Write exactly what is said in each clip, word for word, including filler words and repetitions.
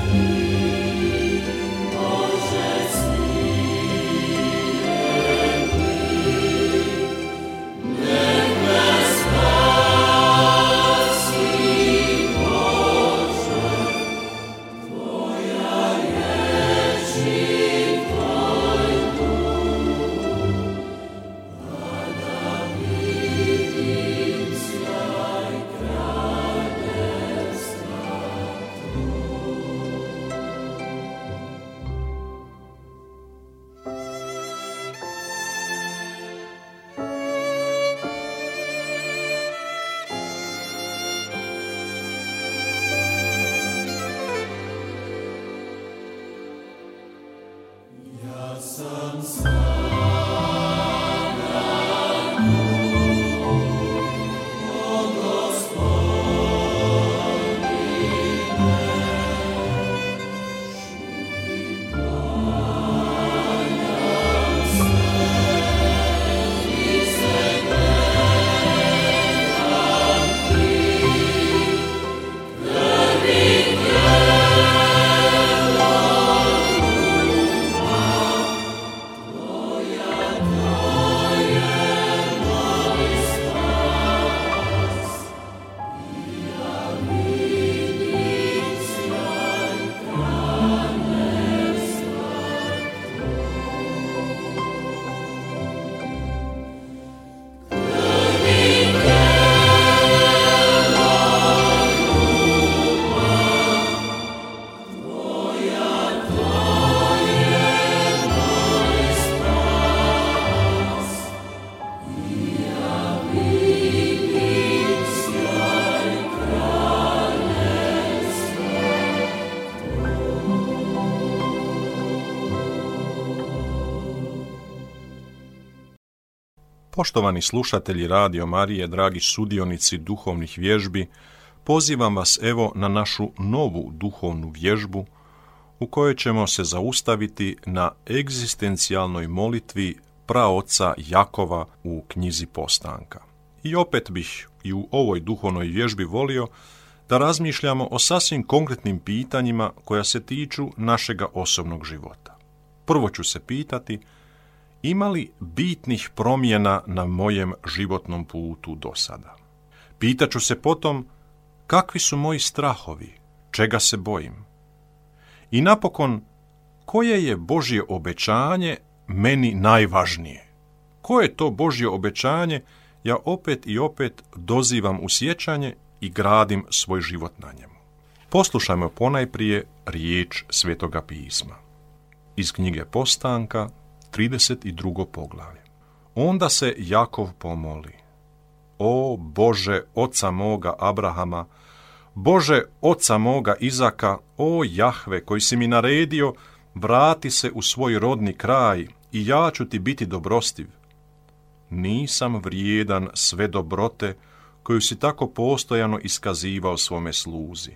Poštovani slušatelji Radio Marije, dragi sudionici duhovnih vježbi, pozivam vas evo na našu novu duhovnu vježbu u kojoj ćemo se zaustaviti na egzistencijalnoj molitvi praoca Jakova u knjizi Postanka. I opet bih i u ovoj duhovnoj vježbi volio da razmišljamo o sasvim konkretnim pitanjima koja se tiču našega osobnog života. Prvo ću se pitati, ima li bitnih promjena na mojem životnom putu do sada? Pitaću se potom, kakvi su moji strahovi, čega se bojim? I napokon, koje je Božje obećanje meni najvažnije? Koje to Božje obećanje ja opet i opet dozivam u sjećanje i gradim svoj život na njemu? Poslušajmo ponajprije riječ Svetoga pisma. Iz knjige Postanka, trideset drugo poglavlje. Onda se Jakov pomoli: O Bože, oca moga Abrahama, Bože, oca moga Izaka, o Jahve, koji si mi naredio, vrati se u svoj rodni kraj i ja ću ti biti dobrostiv. Nisam vrijedan sve dobrote koju si tako postojano iskazivao svome sluzi.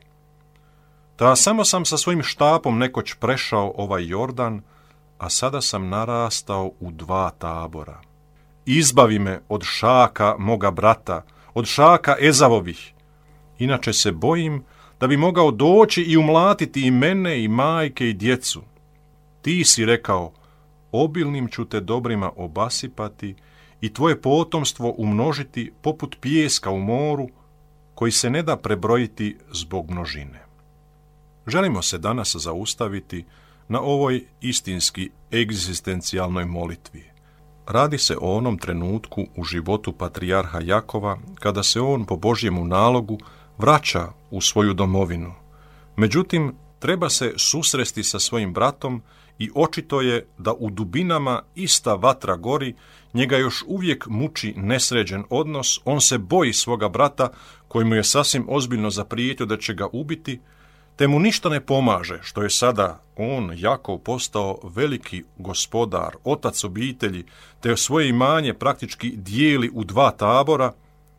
Ta samo sam sa svojim štapom nekoć prešao ovaj Jordan, a sada sam narastao u dva tabora. Izbavi me od šaka moga brata, od šaka Ezavovih. Inače se bojim da bi mogao doći i umlatiti i mene, i majke, i djecu. Ti si rekao, obilnim ću te dobrima obasipati i tvoje potomstvo umnožiti poput pijeska u moru, koji se ne da prebrojiti zbog množine. Želimo se danas zaustaviti na ovoj istinski egzistencijalnoj molitvi. Radi se o onom trenutku u životu patrijarha Jakova kada se on po Božjemu nalogu vraća u svoju domovinu. Međutim, treba se susresti sa svojim bratom i očito je da u dubinama ista vatra gori, njega još uvijek muči nesređen odnos, on se boji svoga brata koji mu je sasvim ozbiljno zaprijetio da će ga ubiti, te mu ništa ne pomaže što je sada on, Jakov, postao veliki gospodar, otac obitelji, te svoje imanje praktički dijeli u dva tabora.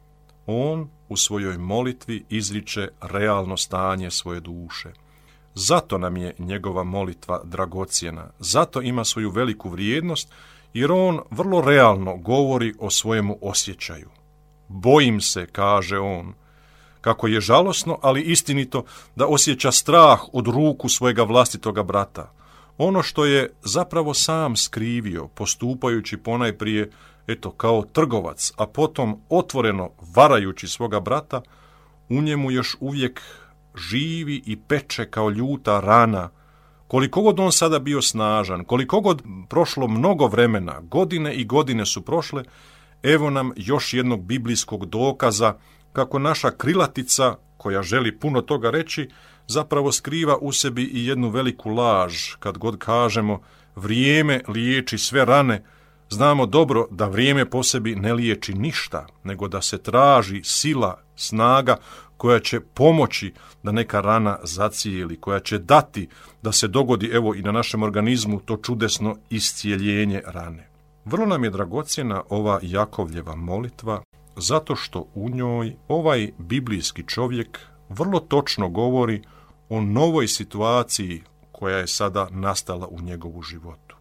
On u svojoj molitvi izriče realno stanje svoje duše. Zato nam je njegova molitva dragocjena, zato ima svoju veliku vrijednost, jer on vrlo realno govori o svojemu osjećaju. Bojim se, kaže on, kako je žalosno, ali istinito, da osjeća strah od ruku svojega vlastitoga brata. Ono što je zapravo sam skrivio, postupajući ponajprije, eto, kao trgovac, a potom otvoreno varajući svoga brata, u njemu još uvijek živi i peče kao ljuta rana. Koliko god on sada bio snažan, koliko god prošlo mnogo vremena, godine i godine su prošle, evo nam još jednog biblijskog dokaza kako naša krilatica, koja želi puno toga reći, zapravo skriva u sebi i jednu veliku laž. Kad god kažemo vrijeme liječi sve rane, znamo dobro da vrijeme po sebi ne liječi ništa, nego da se traži sila, snaga koja će pomoći da neka rana zacijeli, koja će dati da se dogodi evo i na našem organizmu to čudesno iscijeljenje rane. Vrlo nam je dragocjena ova Jakovljeva molitva, zato što u njoj ovaj biblijski čovjek vrlo točno govori o novoj situaciji koja je sada nastala u njegovu životu.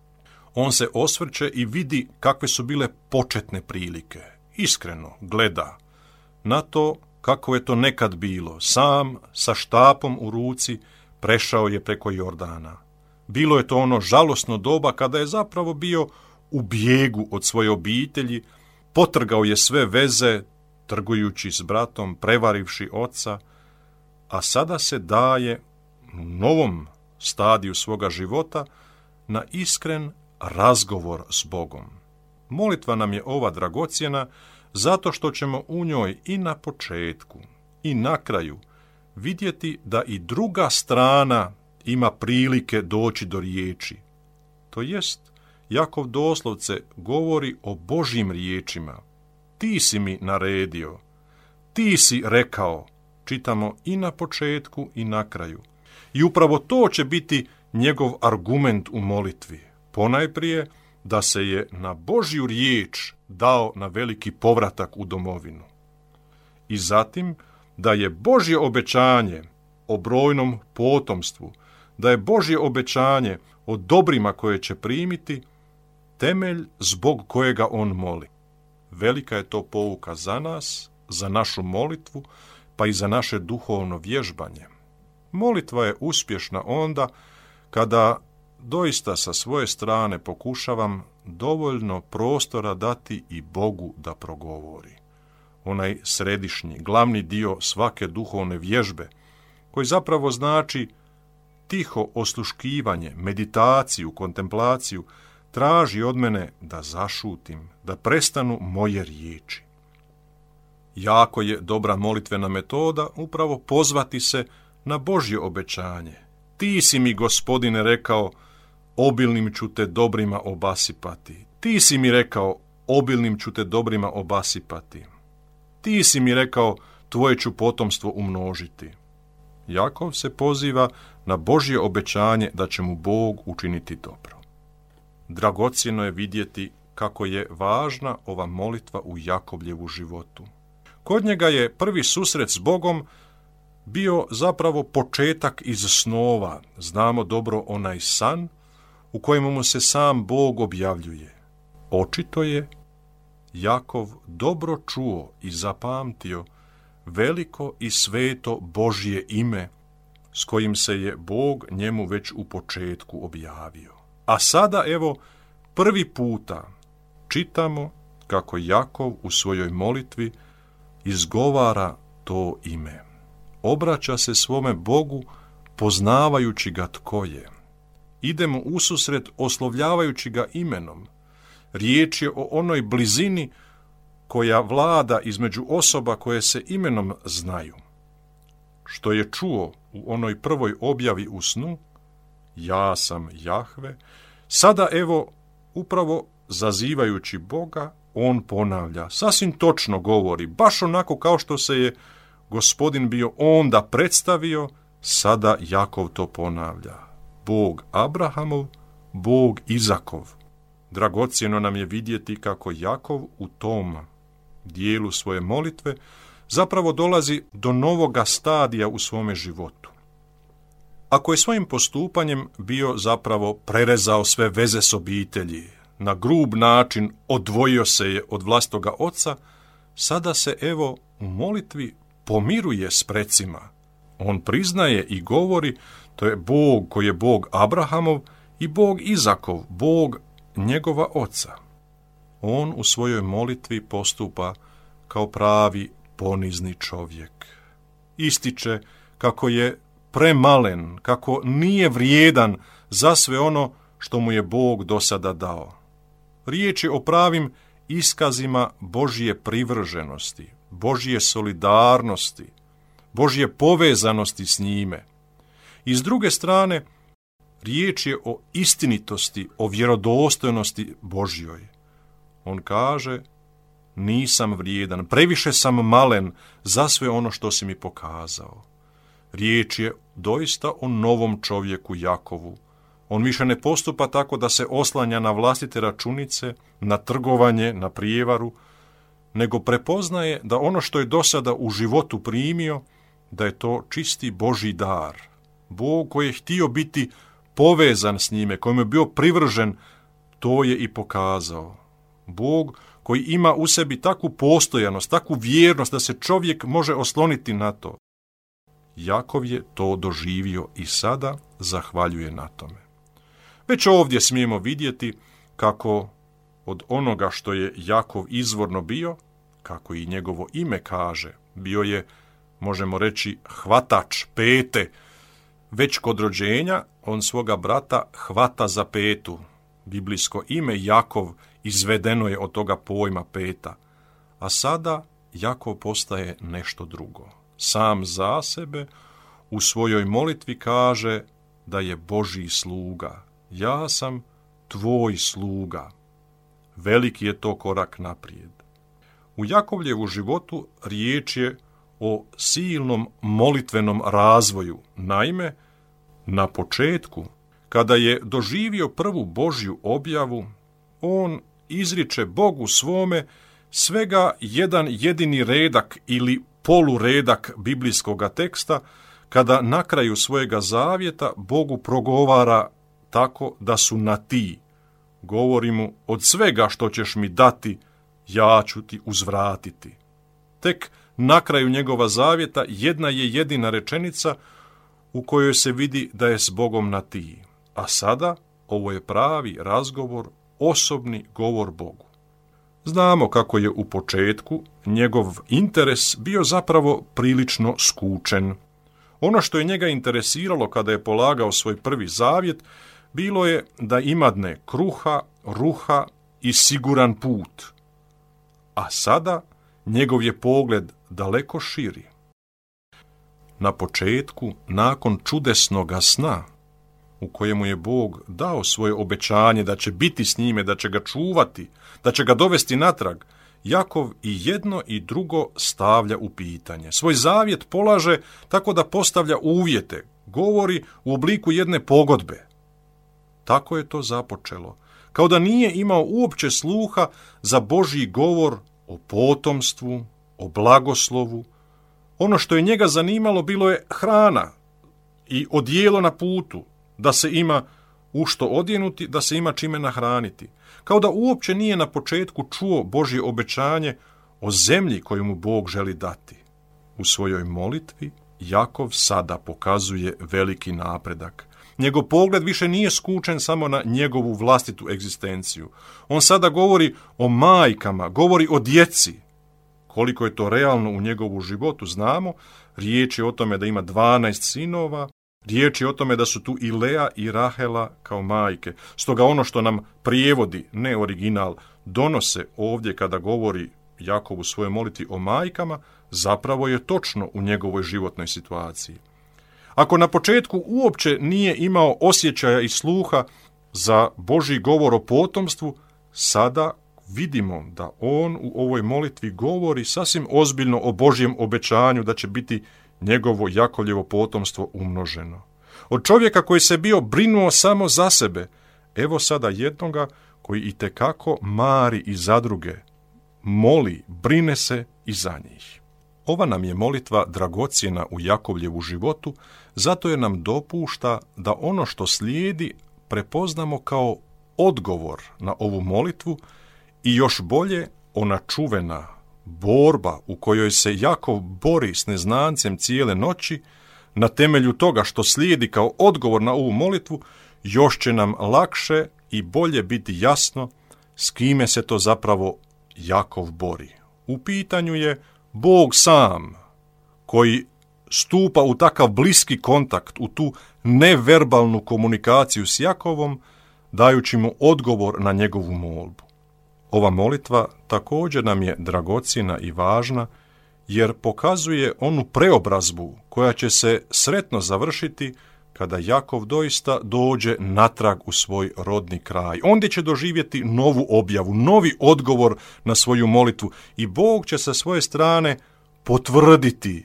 On se osvrće i vidi kakve su bile početne prilike. Iskreno gleda na to kako je to nekad bilo. Sam sa štapom u ruci prešao je preko Jordana. Bilo je to ono žalosno doba kada je zapravo bio u bijegu od svoje obitelji, potrgao je sve veze, trgujući s bratom, prevarivši oca, a sada se daje u novom stadiju svoga života na iskren razgovor s Bogom. Molitva nam je ova dragocjena zato što ćemo u njoj i na početku i na kraju vidjeti da i druga strana ima prilike doći do riječi. To jest, Jakov doslovce govori o Božjim riječima. Ti si mi naredio, ti si rekao, čitamo i na početku i na kraju. I upravo to će biti njegov argument u molitvi. Ponajprije da se je na Božju riječ dao na veliki povratak u domovinu. I zatim da je Božje obećanje o brojnom potomstvu, da je Božje obećanje o dobrima koje će primiti, temelj zbog kojega on moli. Velika je to pouka za nas, za našu molitvu, pa i za naše duhovno vježbanje. Molitva je uspješna onda kada doista sa svoje strane pokušavam dovoljno prostora dati i Bogu da progovori. Onaj središnji, glavni dio svake duhovne vježbe, koji zapravo znači tiho osluškivanje, meditaciju, kontemplaciju, traži od mene da zašutim, da prestanu moje riječi. Jako je dobra molitvena metoda upravo pozvati se na Božje obećanje. Ti si mi, Gospodine, rekao, obilnim ću te dobrima obasipati. Ti si mi rekao, obilnim ću te dobrima obasipati. Ti si mi rekao, tvoje ću potomstvo umnožiti. Jakov se poziva na Božje obećanje da će mu Bog učiniti dobro. Dragocjeno je vidjeti kako je važna ova molitva u Jakovljevu životu. Kod njega je prvi susret s Bogom bio zapravo početak iz snova. Znamo dobro onaj san u kojemu mu se sam Bog objavljuje. Očito je Jakov dobro čuo i zapamtio veliko i sveto Božje ime s kojim se je Bog njemu već u početku objavio. A sada evo prvi puta čitamo kako Jakov u svojoj molitvi izgovara to ime. Obraća se svome Bogu poznavajući ga tko je. Ide mu ususret oslovljavajući ga imenom. Riječ je o onoj blizini koja vlada između osoba koje se imenom znaju. Što je čuo u onoj prvoj objavi u snu, ja sam Jahve, sada evo upravo zazivajući Boga, on ponavlja, sasvim točno govori, baš onako kao što se je Gospodin bio onda predstavio, sada Jakov to ponavlja. Bog Abrahamov, Bog Izakov. Dragocjeno nam je vidjeti kako Jakov u tom dijelu svoje molitve zapravo dolazi do novoga stadija u svome životu. Ako je svojim postupanjem bio zapravo prerezao sve veze s obitelji, na grub način odvojio se je od vlastoga oca, sada se evo u molitvi pomiruje s precima. On priznaje i govori, to je Bog koji je Bog Abrahamov i Bog Izakov, Bog njegova oca. On u svojoj molitvi postupa kao pravi ponizni čovjek. Ističe kako je premalen, kako nije vrijedan za sve ono što mu je Bog do sada dao. Riječ je o pravim iskazima Božje privrženosti, Božje solidarnosti, Božje povezanosti s njime. I s druge strane, riječ je o istinitosti, o vjerodostojnosti Božjoj. On kaže, nisam vrijedan, previše sam malen za sve ono što si mi pokazao. Riječ je doista o novom čovjeku Jakovu. On više ne postupa tako da se oslanja na vlastite računice, na trgovanje, na prijevaru, nego prepoznaje da ono što je do sada u životu primio, da je to čisti Božji dar. Bog koji je htio biti povezan s njime, kojem je bio privržen, to je i pokazao. Bog koji ima u sebi takvu postojanost, takvu vjernost da se čovjek može osloniti na to. Jakov je to doživio i sada zahvaljuje na tome. Već ovdje smijemo vidjeti kako od onoga što je Jakov izvorno bio, kako i njegovo ime kaže, bio je, možemo reći, hvatač pete. Već kod rođenja on svoga brata hvata za petu. Biblijsko ime Jakov izvedeno je od toga pojma peta. A sada Jakov postaje nešto drugo. Sam za sebe u svojoj molitvi kaže da je Božji sluga. Ja sam tvoj sluga. Veliki je to korak naprijed. U Jakovljevu životu riječ je o silnom molitvenom razvoju. Naime, na početku, kada je doživio prvu Božju objavu, on izriče Bogu svome svega jedan jedini redak ili poluredak biblijskoga teksta, kada na kraju svojega zavjeta Bogu progovara tako da su na ti. Govori mu, od svega što ćeš mi dati, ja ću ti uzvratiti. Tek na kraju njegova zavjeta jedna je jedina rečenica u kojoj se vidi da je s Bogom na ti. A sada ovo je pravi razgovor, osobni govor Bogu. Znamo kako je u početku njegov interes bio zapravo prilično skučen. Ono što je njega interesiralo kada je polagao svoj prvi zavjet, bilo je da imadne kruha, ruha i siguran put. A sada njegov je pogled daleko širi. Na početku, nakon čudesnoga sna, u kojemu je Bog dao svoje obećanje da će biti s njime, da će ga čuvati, da će ga dovesti natrag, Jakov i jedno i drugo stavlja u pitanje. Svoj zavjet polaže tako da postavlja uvjete, govori u obliku jedne pogodbe. Tako je to započelo, kao da nije imao uopće sluha za Božji govor o potomstvu, o blagoslovu. Ono što je njega zanimalo bilo je hrana i odijelo na putu, da se ima u što odjenuti, da se ima čime nahraniti. Kao da uopće nije na početku čuo Božje obećanje o zemlji koju mu Bog želi dati. U svojoj molitvi Jakov sada pokazuje veliki napredak. Njegov pogled više nije skučen samo na njegovu vlastitu egzistenciju. On sada govori o majkama, govori o djeci. Koliko je to realno u njegovu životu znamo, riječ je o tome da ima dvanaest sinova, riječ je o tome da su tu i Lea i Rahela kao majke. Stoga ono što nam prijevodi, ne original, donose ovdje kada govori Jakov u svojoj molitvi o majkama, zapravo je točno u njegovoj životnoj situaciji. Ako na početku uopće nije imao osjećaja i sluha za Božji govor o potomstvu, sada vidimo da on u ovoj molitvi govori sasvim ozbiljno o Božjem obećanju da će biti njegovo Jakovljevo potomstvo umnoženo. Od čovjeka koji se bio brinuo samo za sebe, evo sada jednoga koji itekako mari i za druge, moli, brine se i za njih. Ova nam je molitva dragocjena u Jakovljevu životu, zato je nam dopušta da ono što slijedi prepoznamo kao odgovor na ovu molitvu i još bolje ona čuvena, borba u kojoj se Jakov bori s neznancem cijele noći, na temelju toga što slijedi kao odgovor na ovu molitvu, još će nam lakše i bolje biti jasno s kime se to zapravo Jakov bori. U pitanju je Bog sam, koji stupa u takav bliski kontakt, u tu neverbalnu komunikaciju s Jakovom, dajući mu odgovor na njegovu molbu. Ova molitva također nam je dragocjena i važna, jer pokazuje onu preobrazbu koja će se sretno završiti kada Jakov doista dođe natrag u svoj rodni kraj. Ondje će doživjeti novu objavu, novi odgovor na svoju molitvu i Bog će sa svoje strane potvrditi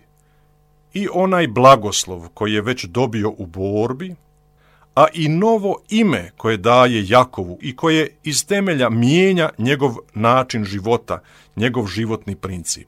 i onaj blagoslov koji je već dobio u borbi, a i novo ime koje daje Jakovu i koje iz temelja mijenja njegov način života, njegov životni princip.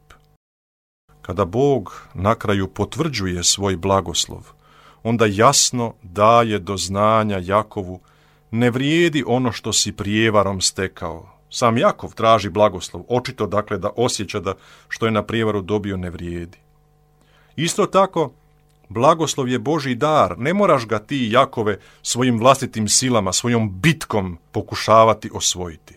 Kada Bog na kraju potvrđuje svoj blagoslov, onda jasno daje do znanja Jakovu: ne vrijedi ono što si prijevarom stekao. Sam Jakov traži blagoslov, očito dakle da osjeća da što je na prijevaru dobio ne vrijedi. Isto tako, blagoslov je Božji dar, ne moraš ga ti, Jakove, svojim vlastitim silama, svojom bitkom pokušavati osvojiti.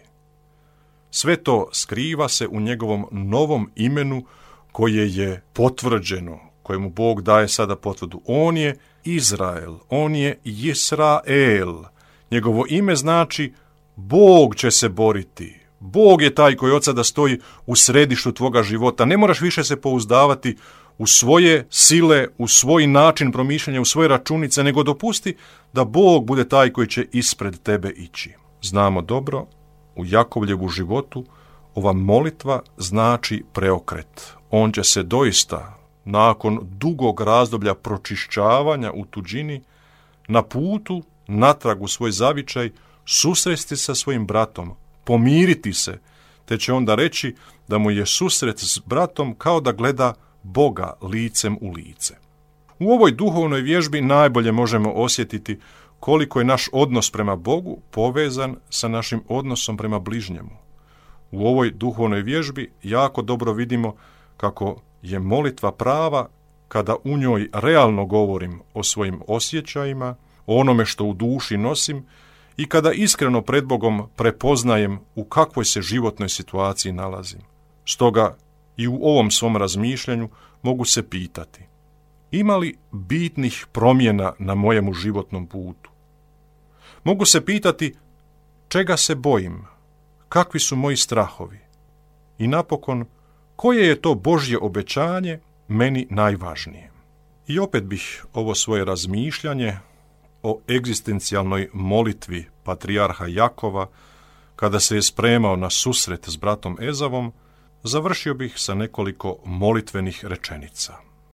Sve to skriva se u njegovom novom imenu koje je potvrđeno, kojemu Bog daje sada potvrdu. On je Izrael, on je Jesrael. Njegovo ime znači Bog će se boriti. Bog je taj koji od sada stoji u središtu tvoga života. Ne moraš više se pouzdavati u svoje sile, u svoj način promišljanja, u svoje računice, nego dopusti da Bog bude taj koji će ispred tebe ići. Znamo dobro, u Jakovljevu životu ova molitva znači preokret. On će se doista, nakon dugog razdoblja pročišćavanja u tuđini, na putu natrag u svoj zavičaj, susresti sa svojim bratom, pomiriti se, te će onda reći da mu je susret s bratom kao da gleda Boga licem u lice. U ovoj duhovnoj vježbi najbolje možemo osjetiti koliko je naš odnos prema Bogu povezan sa našim odnosom prema bližnjemu. U ovoj duhovnoj vježbi jako dobro vidimo kako je molitva prava kada u njoj realno govorim o svojim osjećajima, o onome što u duši nosim i kada iskreno pred Bogom prepoznajem u kakvoj se životnoj situaciji nalazim. Stoga i u ovom svom razmišljanju mogu se pitati: ima li bitnih promjena na mojemu životnom putu? Mogu se pitati čega se bojim, kakvi su moji strahovi i napokon koje je to Božje obećanje meni najvažnije. I opet bih ovo svoje razmišljanje o egzistencijalnoj molitvi patrijarha Jakova, kada se je spremao na susret s bratom Ezavom, završio bih sa nekoliko molitvenih rečenica.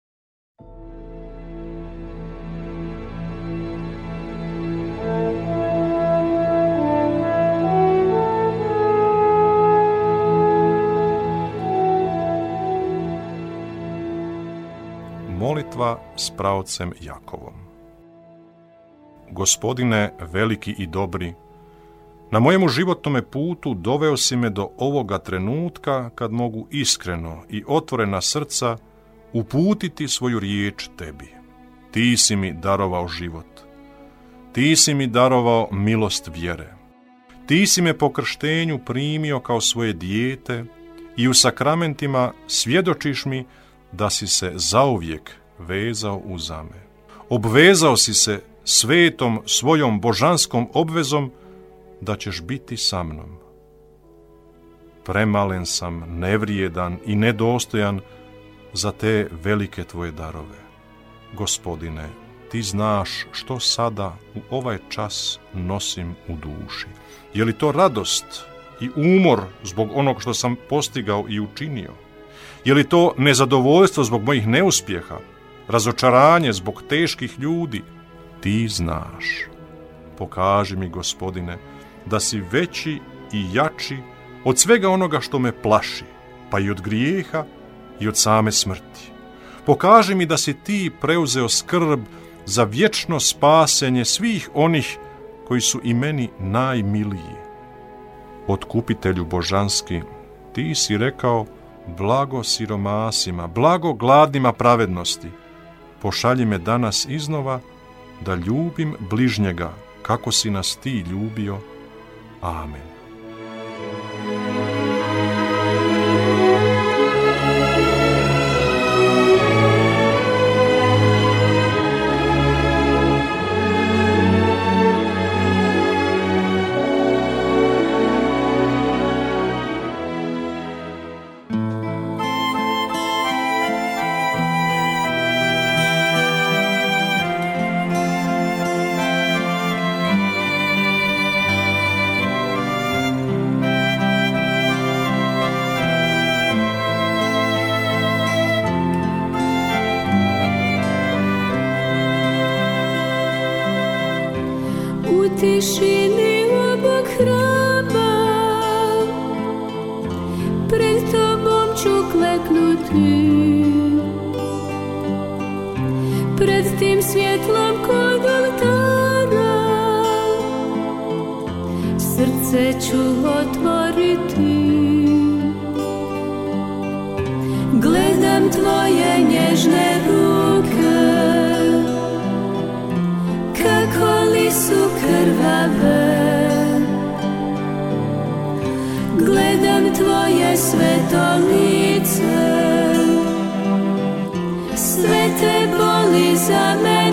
Molitva s praocem Jakovom. Gospodine veliki i dobri, na mojemu životnome putu doveo si me do ovoga trenutka kad mogu iskreno i otvorena srca uputiti svoju riječ tebi. Ti si mi darovao život. Ti si mi darovao milost vjere. Ti si me po krštenju primio kao svoje dijete i u sakramentima svjedočiš mi da si se zauvijek vezao uza me. Obvezao si se svetom svojom božanskom obvezom da ćeš biti sa mnom. Premalen sam, nevrijedan i nedostojan za te velike tvoje darove. Gospodine, ti znaš što sada u ovaj čas nosim u duši. Je li to radost i umor zbog onog što sam postigao i učinio? Je li to nezadovoljstvo zbog mojih neuspjeha, razočaranje zbog teških ljudi? Ti znaš. Pokaži mi, Gospodine, da si veći i jači od svega onoga što me plaši, pa i od grijeha i od same smrti. Pokaži mi da si ti preuzeo skrb za vječno spasenje svih onih koji su i meni najmiliji. Otkupitelju božanski, ti si rekao blago siromasima, blago gladnima pravednosti. Pošalji me danas iznova da ljubim bližnjega, kako si nas ti ljubio. Amen. Tišini obok hrama, pred tobom ću kleknuti, pred tim svjetlom kod oltara, srce ću otvoriti. Gledam tvoje nježne ruke, kako li su krvave. Gledam tvoje sveto lice, sve te boli za mene.